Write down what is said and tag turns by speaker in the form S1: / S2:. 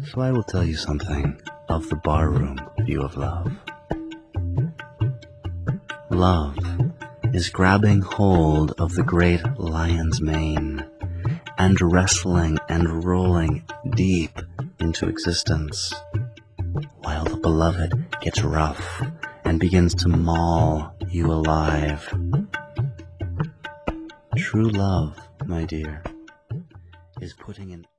S1: So I will tell you something of the barroom view of love. Love is grabbing hold of the great lion's mane and wrestling and rolling deep into existence, while the beloved gets rough and begins to maul you alive. True love, my dear, is putting an